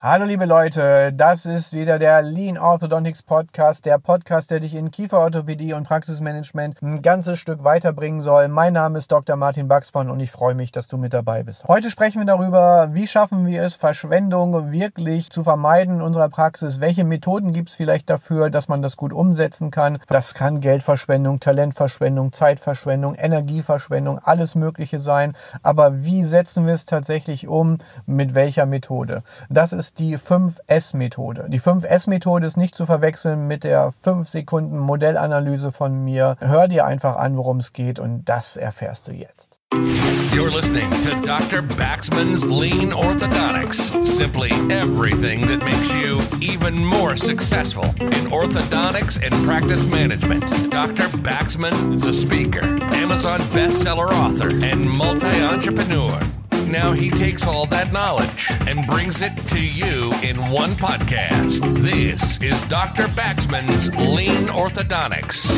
Hallo liebe Leute, das ist wieder der Lean Orthodontics Podcast, der Podcast, der dich in Kieferorthopädie und Praxismanagement ein ganzes Stück weiterbringen soll. Mein Name ist Dr. Martin Baxmann und ich freue mich, dass du mit dabei bist. Heute sprechen wir darüber, wie schaffen wir es, Verschwendung wirklich zu vermeiden in unserer Praxis. Welche Methoden gibt es vielleicht dafür, dass man das gut umsetzen kann? Das kann Geldverschwendung, Talentverschwendung, Zeitverschwendung, Energieverschwendung, alles Mögliche sein. Aber wie setzen wir es tatsächlich um? Mit welcher Methode? Das ist die 5S-Methode. Die 5S-Methode ist nicht zu verwechseln mit der 5-Sekunden-Modellanalyse von mir. Hör dir einfach an, worum es geht, und das erfährst du jetzt. You're listening to Dr. Baxman's Lean Orthodontics. Simply everything that makes you even more successful in orthodontics and practice management. Dr. Baxman is a speaker, Amazon bestseller author, and multi-entrepreneur. Now he takes all that knowledge and brings it to you in one podcast. This is Dr. Baxman's Lean Orthodontics.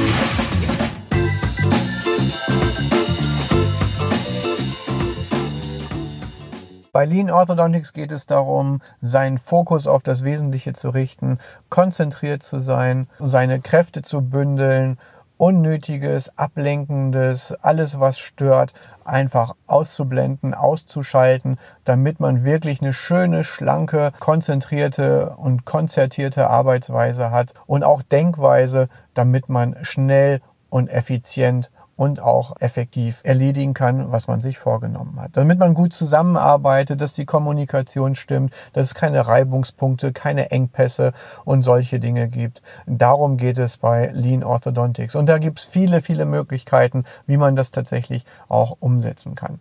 Bei Lean Orthodontics geht es darum, seinen Fokus auf das Wesentliche zu richten, konzentriert zu sein, seine Kräfte zu bündeln, Unnötiges, Ablenkendes, alles was stört, einfach auszublenden, auszuschalten, damit man wirklich eine schöne, schlanke, konzentrierte und konzertierte Arbeitsweise hat und auch Denkweise, damit man schnell und effizient und auch effektiv erledigen kann, was man sich vorgenommen hat. Damit man gut zusammenarbeitet, dass die Kommunikation stimmt, dass es keine Reibungspunkte, keine Engpässe und solche Dinge gibt. Darum geht es bei Lean Orthodontics. Und da gibt es viele, viele Möglichkeiten, wie man das tatsächlich auch umsetzen kann.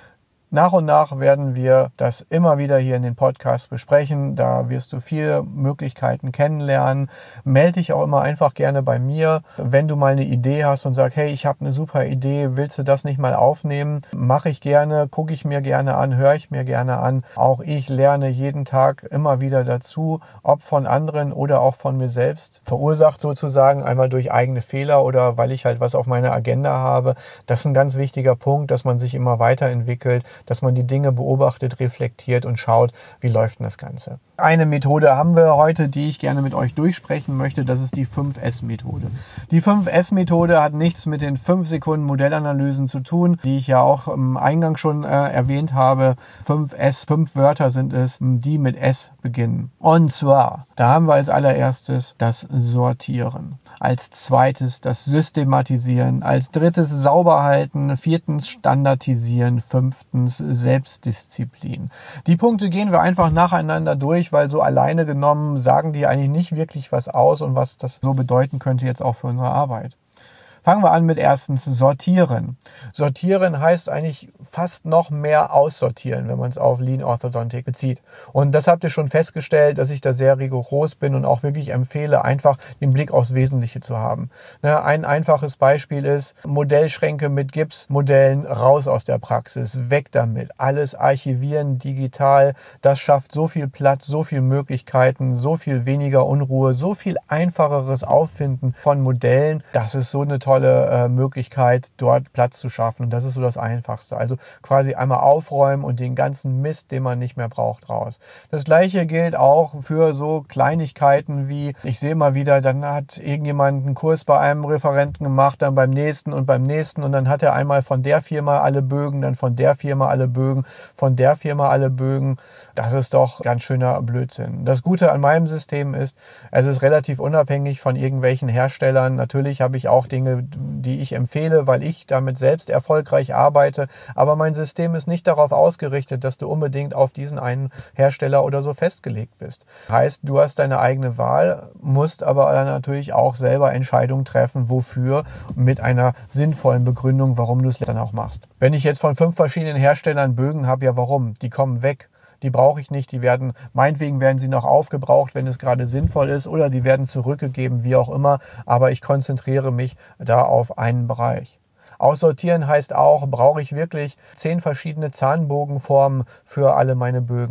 Nach und nach werden wir das immer wieder hier in den Podcast besprechen. Da wirst du viele Möglichkeiten kennenlernen. Melde dich auch immer einfach gerne bei mir, wenn du mal eine Idee hast und sagst, hey, ich habe eine super Idee, willst du das nicht mal aufnehmen? Mache ich gerne, gucke ich mir gerne an, höre ich mir gerne an. Auch ich lerne jeden Tag immer wieder dazu, ob von anderen oder auch von mir selbst. Verursacht sozusagen einmal durch eigene Fehler oder weil ich halt was auf meiner Agenda habe. Das ist ein ganz wichtiger Punkt, dass man sich immer weiterentwickelt, dass man die Dinge beobachtet, reflektiert und schaut, wie läuft denn das Ganze. Eine Methode haben wir heute, die ich gerne mit euch durchsprechen möchte, das ist die 5S-Methode. Die 5S-Methode hat nichts mit den 5-Sekunden-Modellanalysen zu tun, die ich ja auch im Eingang schon erwähnt habe. 5S, 5 Wörter sind es, die mit S beginnen. Und zwar, da haben wir als allererstes das Sortieren, als zweites das Systematisieren, als drittes Sauberhalten, viertens Standardisieren, fünftens Selbstdisziplin. Die Punkte gehen wir einfach nacheinander durch, weil so alleine genommen sagen die eigentlich nicht wirklich was aus und was das so bedeuten könnte jetzt auch für unsere Arbeit. Fangen wir an mit erstens Sortieren. Sortieren heißt eigentlich fast noch mehr aussortieren, wenn man es auf Lean Orthodontic bezieht. Und das habt ihr schon festgestellt, dass ich da sehr rigoros bin und auch wirklich empfehle, einfach den Blick aufs Wesentliche zu haben. Ein einfaches Beispiel ist Modellschränke mit Gipsmodellen raus aus der Praxis, weg damit. Alles archivieren, digital, das schafft so viel Platz, so viel Möglichkeiten, so viel weniger Unruhe, so viel einfacheres Auffinden von Modellen. Das ist so eine tolle Möglichkeit, dort Platz zu schaffen. Und das ist so das Einfachste. Also quasi einmal aufräumen und den ganzen Mist, den man nicht mehr braucht, raus. Das Gleiche gilt auch für so Kleinigkeiten wie, ich sehe mal wieder, dann hat irgendjemand einen Kurs bei einem Referenten gemacht, dann beim nächsten und dann hat er einmal von der Firma alle Bögen, dann von der Firma alle Bögen, von der Firma alle Bögen. Das ist doch ganz schöner Blödsinn. Das Gute an meinem System ist, es ist relativ unabhängig von irgendwelchen Herstellern. Natürlich habe ich auch Dinge, die ich empfehle, weil ich damit selbst erfolgreich arbeite. Aber mein System ist nicht darauf ausgerichtet, dass du unbedingt auf diesen einen Hersteller oder so festgelegt bist. Heißt, du hast deine eigene Wahl, musst aber dann natürlich auch selber Entscheidungen treffen, wofür, mit einer sinnvollen Begründung, warum du es dann auch machst. Wenn ich jetzt von 5 verschiedenen Herstellern Bögen habe, ja warum? Die kommen weg. Die brauche ich nicht, meinetwegen werden sie noch aufgebraucht, wenn es gerade sinnvoll ist, oder die werden zurückgegeben, wie auch immer, aber ich konzentriere mich da auf einen Bereich. Aussortieren heißt auch, brauche ich wirklich 10 verschiedene Zahnbogenformen für alle meine Bögen?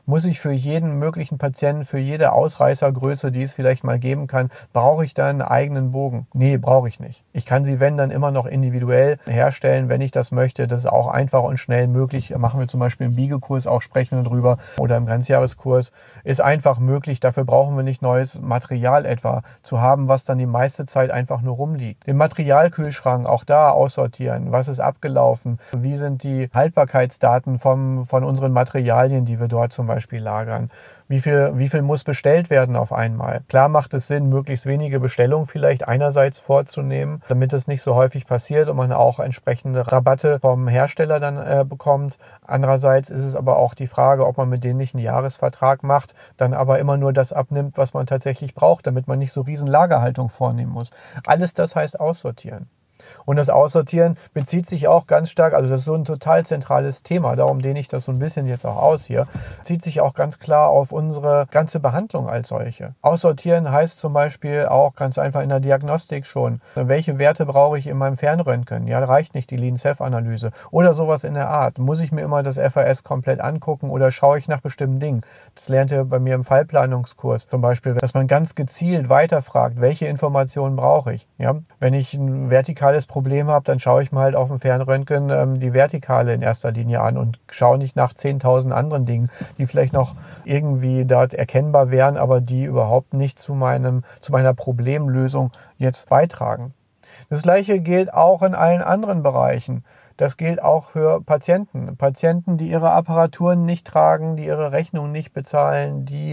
Muss ich für jeden möglichen Patienten, für jede Ausreißergröße, die es vielleicht mal geben kann, brauche ich dann einen eigenen Bogen? Nee, brauche ich nicht. Ich kann sie, wenn, dann immer noch individuell herstellen, wenn ich das möchte. Das ist auch einfach und schnell möglich. Machen wir zum Beispiel im Biegekurs, auch sprechen wir drüber, oder im Ganzjahreskurs. Ist einfach möglich. Dafür brauchen wir nicht neues Material etwa zu haben, was dann die meiste Zeit einfach nur rumliegt. Den Materialkühlschrank, auch da aussortieren. Was ist abgelaufen? Wie sind die Haltbarkeitsdaten von unseren Materialien, die wir dort zum Beispiel lagern? Wie viel muss bestellt werden auf einmal? Klar macht es Sinn, möglichst wenige Bestellungen vielleicht einerseits vorzunehmen, damit es nicht so häufig passiert und man auch entsprechende Rabatte vom Hersteller dann bekommt. Andererseits ist es aber auch die Frage, ob man mit denen nicht einen Jahresvertrag macht, dann aber immer nur das abnimmt, was man tatsächlich braucht, damit man nicht so riesen Lagerhaltung vornehmen muss. Alles das heißt aussortieren. Und das Aussortieren bezieht sich auch ganz stark, also das ist so ein total zentrales Thema, darum dehne ich das so ein bisschen jetzt auch aus hier, bezieht sich auch ganz klar auf unsere ganze Behandlung als solche. Aussortieren heißt zum Beispiel auch ganz einfach in der Diagnostik schon, welche Werte brauche ich in meinem Fernröntgen? Ja, reicht nicht die Lean-Ceph-Analyse oder sowas in der Art. Muss ich mir immer das FAS komplett angucken oder schaue ich nach bestimmten Dingen? Das lernt ihr bei mir im Fallplanungskurs zum Beispiel, dass man ganz gezielt weiterfragt, welche Informationen brauche ich? Ja? Wenn ich ein vertikales Problem habe, dann schaue ich mir halt auf dem Fernröntgen die Vertikale in erster Linie an und schaue nicht nach 10.000 anderen Dingen, die vielleicht noch irgendwie dort erkennbar wären, aber die überhaupt nicht zu meiner Problemlösung jetzt beitragen. Das Gleiche gilt auch in allen anderen Bereichen. Das gilt auch für Patienten. Patienten, die ihre Apparaturen nicht tragen, die ihre Rechnungen nicht bezahlen, die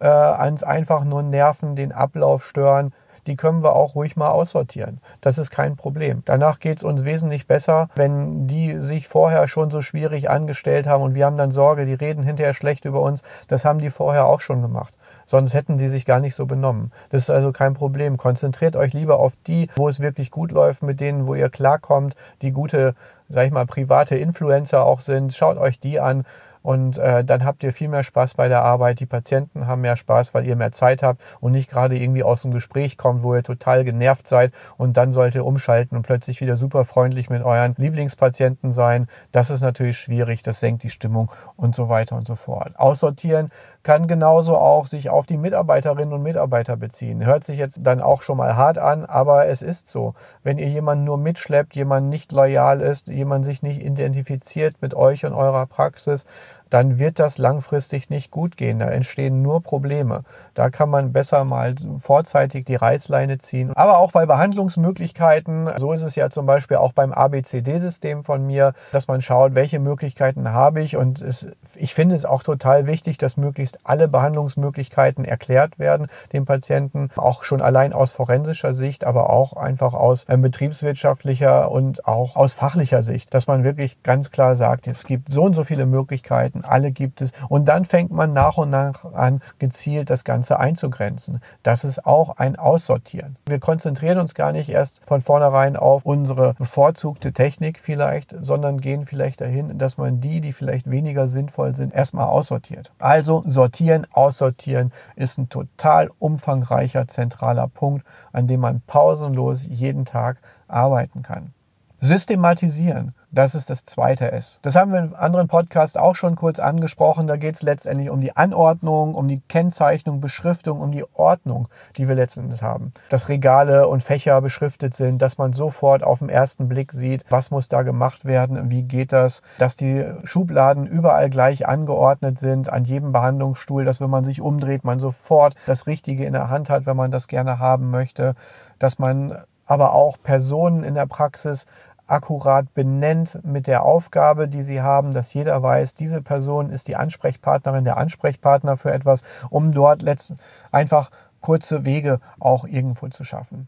uns einfach nur nerven, den Ablauf stören. Die können wir auch ruhig mal aussortieren. Das ist kein Problem. Danach geht es uns wesentlich besser, wenn die sich vorher schon so schwierig angestellt haben und wir haben dann Sorge, die reden hinterher schlecht über uns. Das haben die vorher auch schon gemacht. Sonst hätten die sich gar nicht so benommen. Das ist also kein Problem. Konzentriert euch lieber auf die, wo es wirklich gut läuft, mit denen, wo ihr klarkommt, die gute, sag ich mal, private Influencer auch sind. Schaut euch die an. Und dann habt ihr viel mehr Spaß bei der Arbeit. Die Patienten haben mehr Spaß, weil ihr mehr Zeit habt und nicht gerade irgendwie aus dem Gespräch kommt, wo ihr total genervt seid und dann sollt ihr umschalten und plötzlich wieder super freundlich mit euren Lieblingspatienten sein. Das ist natürlich schwierig, das senkt die Stimmung und so weiter und so fort. Aussortieren kann genauso auch sich auf die Mitarbeiterinnen und Mitarbeiter beziehen. Hört sich jetzt dann auch schon mal hart an, aber es ist so. Wenn ihr jemanden nur mitschleppt, jemand nicht loyal ist, jemand sich nicht identifiziert mit euch und eurer Praxis, dann wird das langfristig nicht gut gehen. Da entstehen nur Probleme. Da kann man besser mal vorzeitig die Reißleine ziehen. Aber auch bei Behandlungsmöglichkeiten, so ist es ja zum Beispiel auch beim ABCD-System von mir, dass man schaut, welche Möglichkeiten habe ich. Und ich finde es auch total wichtig, dass möglichst alle Behandlungsmöglichkeiten erklärt werden dem Patienten, auch schon allein aus forensischer Sicht, aber auch einfach aus betriebswirtschaftlicher und auch aus fachlicher Sicht, dass man wirklich ganz klar sagt, es gibt so und so viele Möglichkeiten, alle gibt es. Und dann fängt man nach und nach an, gezielt das Ganze einzugrenzen. Das ist auch ein Aussortieren. Wir konzentrieren uns gar nicht erst von vornherein auf unsere bevorzugte Technik vielleicht, sondern gehen vielleicht dahin, dass man die vielleicht weniger sinnvoll sind, erstmal aussortiert. Also sortieren, aussortieren ist ein total umfangreicher, zentraler Punkt, an dem man pausenlos jeden Tag arbeiten kann. Systematisieren, das ist das zweite S. Das haben wir in anderen Podcasts auch schon kurz angesprochen. Da geht es letztendlich um die Anordnung, um die Kennzeichnung, Beschriftung, um die Ordnung, die wir letztendlich haben. Dass Regale und Fächer beschriftet sind, dass man sofort auf den ersten Blick sieht, was muss da gemacht werden, wie geht das, dass die Schubladen überall gleich angeordnet sind, an jedem Behandlungsstuhl, dass wenn man sich umdreht, man sofort das Richtige in der Hand hat, wenn man das gerne haben möchte, dass man aber auch Personen in der Praxis akkurat benennt mit der Aufgabe, die sie haben, dass jeder weiß, diese Person ist die Ansprechpartnerin, der Ansprechpartner für etwas, um dort einfach kurze Wege auch irgendwo zu schaffen.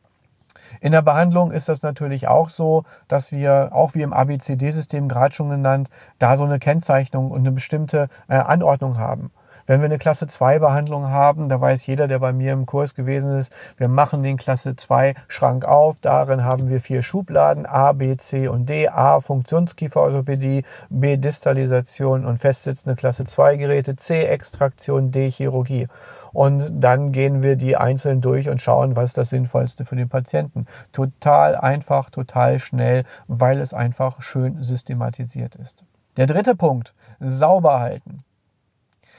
In der Behandlung ist das natürlich auch so, dass wir, auch wie im ABCD-System gerade schon genannt, da so eine Kennzeichnung und eine bestimmte Anordnung haben. Wenn wir eine Klasse 2 Behandlung haben, da weiß jeder, der bei mir im Kurs gewesen ist, wir machen den Klasse 2 Schrank auf. Darin haben wir 4 Schubladen, A, B, C und D. A, Funktionskieferorthopädie, B, Distalisation und festsitzende Klasse 2 Geräte, C, Extraktion, D, Chirurgie. Und dann gehen wir die einzeln durch und schauen, was ist das Sinnvollste für den Patienten. Total einfach, total schnell, weil es einfach schön systematisiert ist. Der dritte Punkt, sauber halten.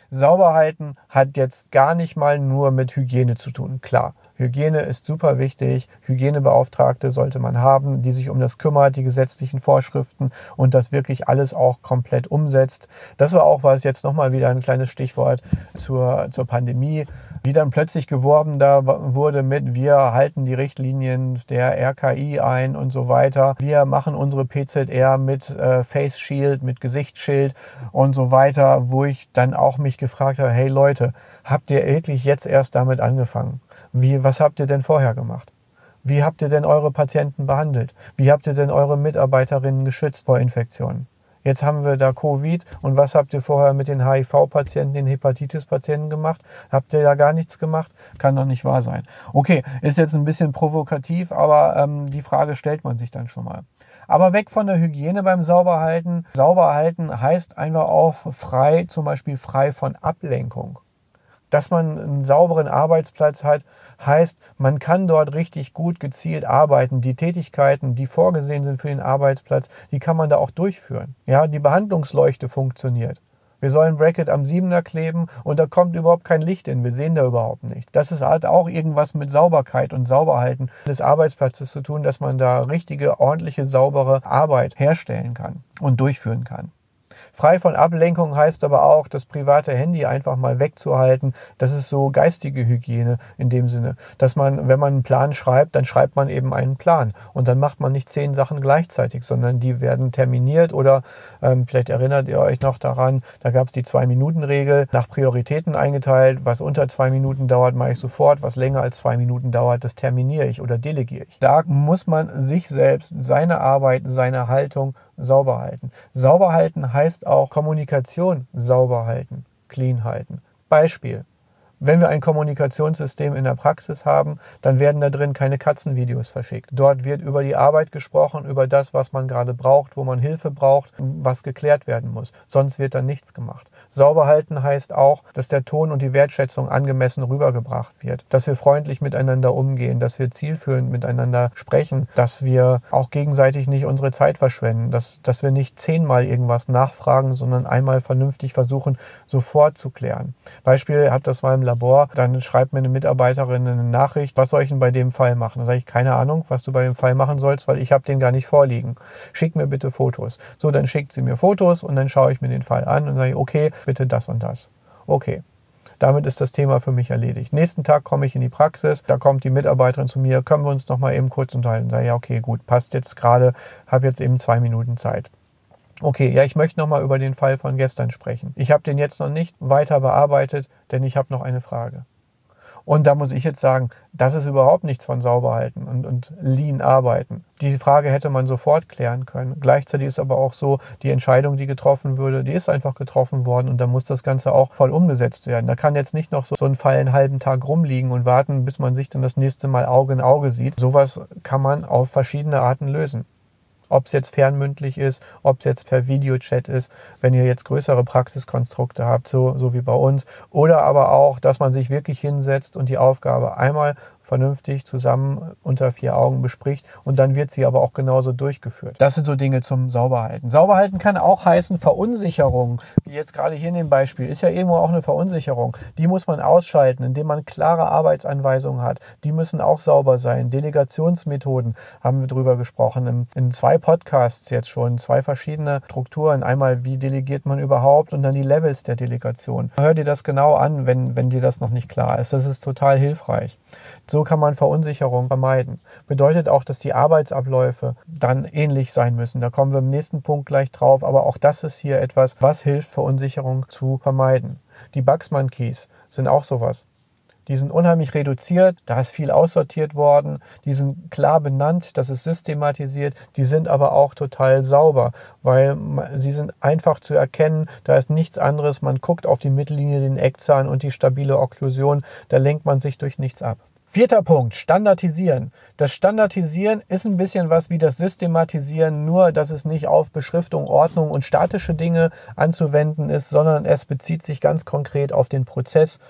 Sauber halten hat jetzt gar nicht mal nur mit Hygiene zu tun. Klar, Hygiene ist super wichtig. Hygienebeauftragte sollte man haben, die sich um das kümmert, die gesetzlichen Vorschriften und das wirklich alles auch komplett umsetzt. Das war auch jetzt nochmal wieder ein kleines Stichwort zur Pandemie, wie dann plötzlich geworben da wurde mit, wir halten die Richtlinien der RKI ein und so weiter. Wir machen unsere PZR mit Face Shield, mit Gesichtsschild und so weiter, wo ich dann auch mich gefragt habe, hey Leute, habt ihr wirklich jetzt erst damit angefangen? Was habt ihr denn vorher gemacht? Wie habt ihr denn eure Patienten behandelt? Wie habt ihr denn eure Mitarbeiterinnen geschützt vor Infektionen? Jetzt haben wir da Covid und was habt ihr vorher mit den HIV-Patienten, den Hepatitis-Patienten gemacht? Habt ihr da gar nichts gemacht? Kann doch nicht wahr sein. Okay, ist jetzt ein bisschen provokativ, aber die Frage stellt man sich dann schon mal. Aber weg von der Hygiene beim Sauberhalten. Sauberhalten heißt einfach auch frei, zum Beispiel frei von Ablenkung. Dass man einen sauberen Arbeitsplatz hat, heißt, man kann dort richtig gut gezielt arbeiten. Die Tätigkeiten, die vorgesehen sind für den Arbeitsplatz, die kann man da auch durchführen. Ja, die Behandlungsleuchte funktioniert. Wir sollen ein Bracket am 7er kleben und da kommt überhaupt kein Licht hin. Wir sehen da überhaupt nichts. Das ist halt auch irgendwas mit Sauberkeit und Sauberhalten des Arbeitsplatzes zu tun, dass man da richtige, ordentliche, saubere Arbeit herstellen kann und durchführen kann. Frei von Ablenkung heißt aber auch, das private Handy einfach mal wegzuhalten. Das ist so geistige Hygiene in dem Sinne, dass man, wenn man einen Plan schreibt, dann schreibt man eben einen Plan. Und dann macht man nicht 10 Sachen gleichzeitig, sondern die werden terminiert oder vielleicht erinnert ihr euch noch daran, da gab es die 2-Minuten-Regel, nach Prioritäten eingeteilt. Was unter 2 Minuten dauert, mache ich sofort. Was länger als 2 Minuten dauert, das terminiere ich oder delegiere ich. Da muss man sich selbst, seine Arbeit, seine Haltung sauber halten. Sauber halten heißt auch Kommunikation sauber halten, clean halten. Beispiel: Wenn wir ein Kommunikationssystem in der Praxis haben, dann werden da drin keine Katzenvideos verschickt. Dort wird über die Arbeit gesprochen, über das, was man gerade braucht, wo man Hilfe braucht, was geklärt werden muss. Sonst wird dann nichts gemacht. Sauber halten heißt auch, dass der Ton und die Wertschätzung angemessen rübergebracht wird. Dass wir freundlich miteinander umgehen, dass wir zielführend miteinander sprechen, dass wir auch gegenseitig nicht unsere Zeit verschwenden, dass wir nicht 10-mal irgendwas nachfragen, sondern einmal vernünftig versuchen, sofort zu klären. Beispiel, habt das mal im Labor, dann schreibt mir eine Mitarbeiterin eine Nachricht, was soll ich denn bei dem Fall machen? Dann sage ich, keine Ahnung, was du bei dem Fall machen sollst, weil ich habe den gar nicht vorliegen. Schick mir bitte Fotos. So, dann schickt sie mir Fotos und dann schaue ich mir den Fall an und sage, okay, bitte das und das. Okay. Damit ist das Thema für mich erledigt. Nächsten Tag komme ich in die Praxis, da kommt die Mitarbeiterin zu mir, können wir uns noch mal eben kurz unterhalten? Sage, ja, okay, gut, passt jetzt gerade, habe jetzt eben 2 Minuten Zeit. Okay, ja, ich möchte noch mal über den Fall von gestern sprechen. Ich habe den jetzt noch nicht weiter bearbeitet, denn ich habe noch eine Frage. Und da muss ich jetzt sagen, das ist überhaupt nichts von Sauberhalten und lean arbeiten. Diese Frage hätte man sofort klären können. Gleichzeitig ist aber auch so, die Entscheidung, die getroffen würde, die ist einfach getroffen worden und da muss das Ganze auch voll umgesetzt werden. Da kann jetzt nicht noch so ein Fall einen halben Tag rumliegen und warten, bis man sich dann das nächste Mal Auge in Auge sieht. Sowas kann man auf verschiedene Arten lösen. Ob es jetzt fernmündlich ist, ob es jetzt per Videochat ist, wenn ihr jetzt größere Praxiskonstrukte habt, so wie bei uns. Oder aber auch, dass man sich wirklich hinsetzt und die Aufgabe einmal vernünftig zusammen unter 4 Augen bespricht und dann wird sie aber auch genauso durchgeführt. Das sind so Dinge zum Sauberhalten. Sauberhalten kann auch heißen Verunsicherung, wie jetzt gerade hier in dem Beispiel, ist ja irgendwo auch eine Verunsicherung. Die muss man ausschalten, indem man klare Arbeitsanweisungen hat. Die müssen auch sauber sein. Delegationsmethoden haben wir drüber gesprochen. In 2 Podcasts jetzt schon, 2 verschiedene Strukturen. Einmal, wie delegiert man überhaupt und dann die Levels der Delegation. Hör dir das genau an, wenn dir das noch nicht klar ist. Das ist total hilfreich. So kann man Verunsicherung vermeiden. Bedeutet auch, dass die Arbeitsabläufe dann ähnlich sein müssen. Da kommen wir im nächsten Punkt gleich drauf. Aber auch das ist hier etwas, was hilft, Verunsicherung zu vermeiden. Die Baxman Keys sind auch sowas. Die sind unheimlich reduziert, da ist viel aussortiert worden, die sind klar benannt, das ist systematisiert, die sind aber auch total sauber, weil sie sind einfach zu erkennen, da ist nichts anderes, man guckt auf die Mittellinie, den Eckzahn und die stabile Okklusion, da lenkt man sich durch nichts ab. 4. Punkt, Standardisieren. Das Standardisieren ist ein bisschen was wie das Systematisieren, nur dass es nicht auf Beschriftung, Ordnung und statische Dinge anzuwenden ist, sondern es bezieht sich ganz konkret auf den Prozess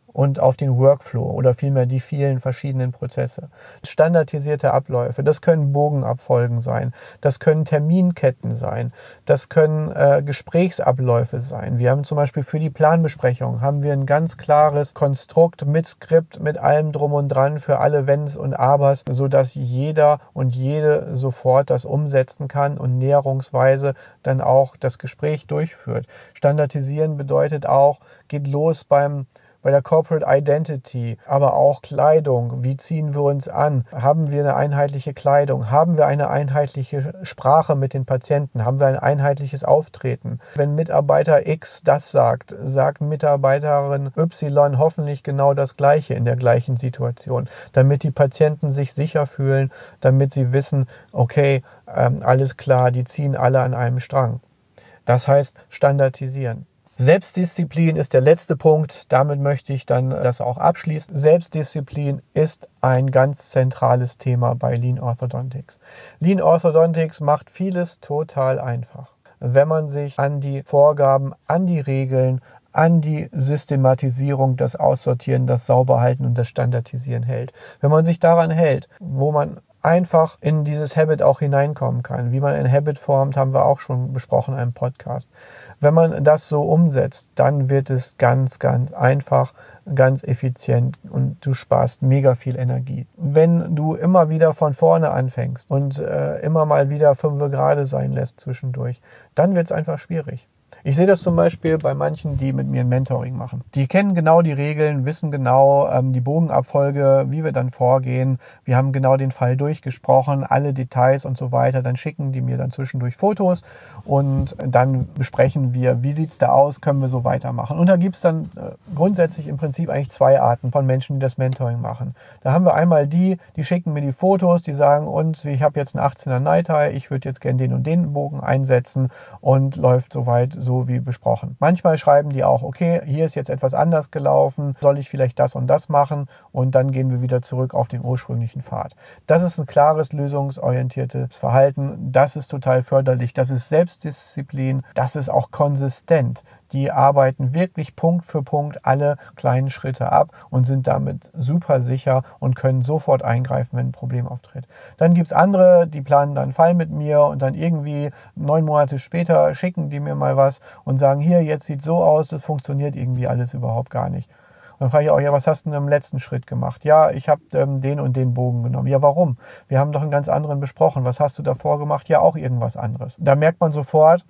und auf den Workflow oder vielmehr die vielen verschiedenen Prozesse. Standardisierte Abläufe, das können Bogenabfolgen sein, das können Terminketten sein, das können Gesprächsabläufe sein. Wir haben zum Beispiel für die Planbesprechung haben wir ein ganz klares Konstrukt mit Skript, mit allem drum und dran für alle Wenns und Abers, sodass jeder und jede sofort das umsetzen kann und näherungsweise dann auch das Gespräch durchführt. Standardisieren bedeutet auch, geht los bei der Corporate Identity, aber auch Kleidung. Wie ziehen wir uns an? Haben wir eine einheitliche Kleidung? Haben wir eine einheitliche Sprache mit den Patienten? Haben wir ein einheitliches Auftreten? Wenn Mitarbeiter X das sagt, sagt Mitarbeiterin Y hoffentlich genau das Gleiche in der gleichen Situation, damit die Patienten sich sicher fühlen, damit sie wissen, okay, alles klar, die ziehen alle an einem Strang. Das heißt standardisieren. Selbstdisziplin ist der letzte Punkt. Damit möchte ich dann das auch abschließen. Selbstdisziplin ist ein ganz zentrales Thema bei Lean Orthodontics. Lean Orthodontics macht vieles total einfach. Wenn man sich an die Vorgaben, an die Regeln, an die Systematisierung, das Aussortieren, das Sauberhalten und das Standardisieren hält. Wenn man sich daran hält, wo man einfach in dieses Habit auch hineinkommen kann. Wie man ein Habit formt, haben wir auch schon besprochen in einem Podcast. Wenn man das so umsetzt, dann wird es ganz, ganz einfach, ganz effizient und du sparst mega viel Energie. Wenn du immer wieder von vorne anfängst und immer mal wieder 5 gerade sein lässt zwischendurch, dann wird es einfach schwierig. Ich sehe das zum Beispiel bei manchen, die mit mir ein Mentoring machen. Die kennen genau die Regeln, wissen genau die Bogenabfolge, wie wir dann vorgehen. Wir haben genau den Fall durchgesprochen, alle Details und so weiter. Dann schicken die mir dann zwischendurch Fotos und dann besprechen wir, wie sieht es da aus, können wir so weitermachen. Und da gibt es dann grundsätzlich im Prinzip eigentlich 2 Arten von Menschen, die das Mentoring machen. Da haben wir einmal die schicken mir die Fotos, die sagen, und ich habe jetzt einen 18er Night High, ich würde jetzt gerne den und den Bogen einsetzen und läuft soweit so wie besprochen. Manchmal schreiben die auch, okay, hier ist jetzt etwas anders gelaufen, soll ich vielleicht das und das machen und dann gehen wir wieder zurück auf den ursprünglichen Pfad. Das ist ein klares, lösungsorientiertes Verhalten, das ist total förderlich, das ist Selbstdisziplin, das ist auch konsistent. Die arbeiten wirklich Punkt für Punkt alle kleinen Schritte ab und sind damit super sicher und können sofort eingreifen, wenn ein Problem auftritt. Dann gibt es andere, die planen dann einen Fall mit mir und dann irgendwie 9 Monate später schicken die mir mal was und sagen, hier, jetzt sieht es so aus, das funktioniert irgendwie alles überhaupt gar nicht. Und dann frage ich auch, ja, was hast du denn im letzten Schritt gemacht? Ja, ich habe den und den Bogen genommen. Ja, warum? Wir haben doch einen ganz anderen besprochen. Was hast du davor gemacht? Ja, auch irgendwas anderes. Da merkt man sofort,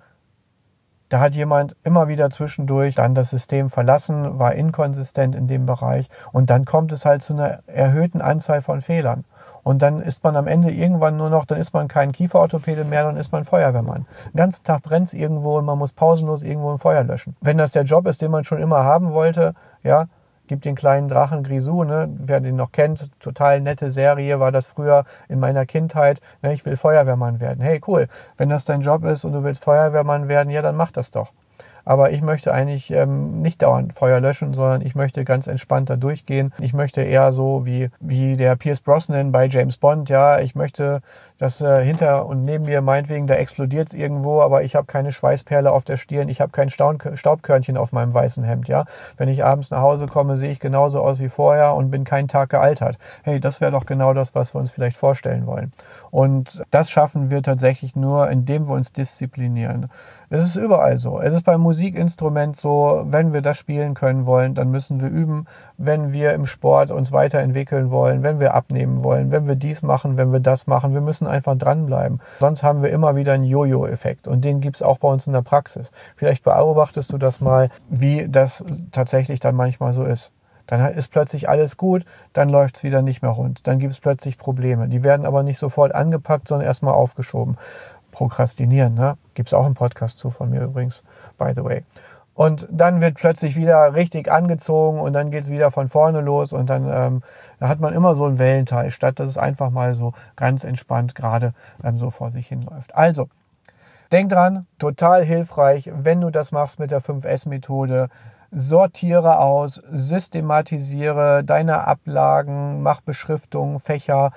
da hat jemand immer wieder zwischendurch dann das System verlassen, war inkonsistent in dem Bereich und dann kommt es halt zu einer erhöhten Anzahl von Fehlern. Und dann ist man am Ende irgendwann nur noch, dann ist man kein Kieferorthopäde mehr, dann ist man Feuerwehrmann. Den ganzen Tag brennt es irgendwo und man muss pausenlos irgendwo ein Feuer löschen. Wenn das der Job ist, den man schon immer haben wollte, ja, gibt den kleinen Drachen Grisou, ne? Wer den noch kennt, total nette Serie, war das früher in meiner Kindheit. Ne? Ich will Feuerwehrmann werden. Hey, cool, wenn das dein Job ist und du willst Feuerwehrmann werden, ja, dann mach das doch. Aber ich möchte eigentlich nicht dauernd Feuer löschen, sondern ich möchte ganz entspannt da durchgehen. Ich möchte eher so wie der Pierce Brosnan bei James Bond, ja, ich möchte, dass hinter und neben mir meinetwegen, da explodiert es irgendwo, aber ich habe keine Schweißperle auf der Stirn, ich habe kein Staubkörnchen auf meinem weißen Hemd, ja. Wenn ich abends nach Hause komme, sehe ich genauso aus wie vorher und bin keinen Tag gealtert. Hey, das wäre doch genau das, was wir uns vielleicht vorstellen wollen. Und das schaffen wir tatsächlich nur, indem wir uns disziplinieren. Es ist überall so. Es ist beim Musikinstrument so, wenn wir das spielen können wollen, dann müssen wir üben. Wenn wir im Sport uns weiterentwickeln wollen, wenn wir abnehmen wollen, wenn wir dies machen, wenn wir das machen, wir müssen einfach dranbleiben. Sonst haben wir immer wieder einen Jojo-Effekt und den gibt es auch bei uns in der Praxis. Vielleicht beobachtest du das mal, wie das tatsächlich dann manchmal so ist. Dann ist plötzlich alles gut, dann läuft es wieder nicht mehr rund. Dann gibt es plötzlich Probleme. Die werden aber nicht sofort angepackt, sondern erstmal aufgeschoben. Prokrastinieren, ne? Gibt es auch einen Podcast zu von mir übrigens, by the way. Und dann wird plötzlich wieder richtig angezogen und dann geht es wieder von vorne los und dann da hat man immer so ein Wellental, statt dass es einfach mal so ganz entspannt gerade so vor sich hinläuft. Also, denk dran, total hilfreich, wenn du das machst mit der 5S-Methode. Sortiere aus, systematisiere deine Ablagen, mach Beschriftungen, Fächer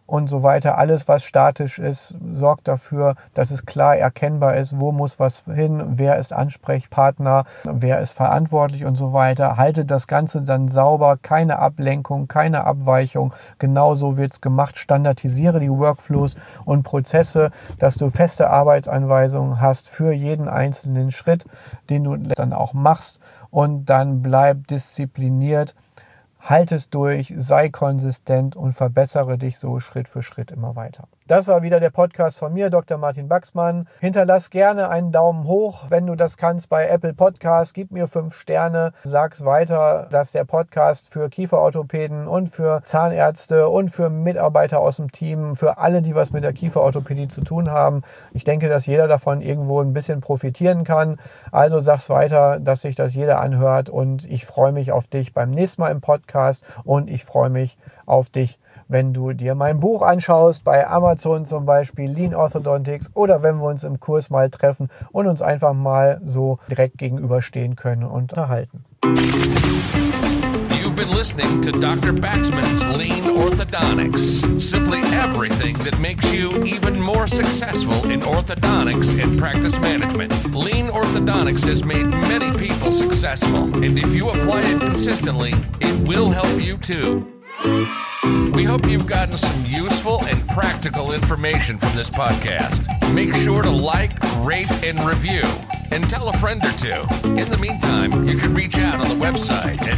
und so weiter. Alles, was statisch ist, sorgt dafür, dass es klar erkennbar ist, wo muss was hin, wer ist Ansprechpartner, wer ist verantwortlich und so weiter. Haltet das Ganze dann sauber, keine Ablenkung, keine Abweichung. Genauso wird es gemacht. Standardisiere die Workflows und Prozesse, dass du feste Arbeitsanweisungen hast für jeden einzelnen Schritt, den du dann auch machst, und dann bleib diszipliniert. Halt es durch, sei konsistent und verbessere dich so Schritt für Schritt immer weiter. Das war wieder der Podcast von mir, Dr. Martin Baxmann. Hinterlass gerne einen Daumen hoch, wenn du das kannst, bei Apple Podcasts. Gib mir 5 Sterne. Sag's weiter, dass der Podcast für Kieferorthopäden und für Zahnärzte und für Mitarbeiter aus dem Team, für alle, die was mit der Kieferorthopädie zu tun haben. Ich denke, dass jeder davon irgendwo ein bisschen profitieren kann. Also sag's weiter, dass sich das jeder anhört, und ich freue mich auf dich beim nächsten Mal im Podcast, und ich freue mich auf dich, wenn du dir mein Buch anschaust, bei Amazon zum Beispiel, Lean Orthodontics, oder wenn wir uns im Kurs mal treffen und uns einfach mal so direkt gegenüberstehen können und unterhalten. You've been listening to Dr. Baxman's Lean Orthodontics. Simply everything that makes you even more successful in orthodontics and practice management. Lean Orthodontics has made many people successful, and if you apply it consistently, it will help you too. We hope you've gotten some useful and practical information from this podcast. Make sure to like, rate, and review, and tell a friend or two. In the meantime, you can reach out on the website at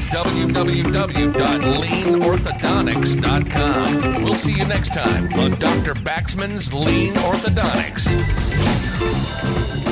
www.leanorthodontics.com. We'll see you next time on Dr. Baxman's Lean Orthodontics.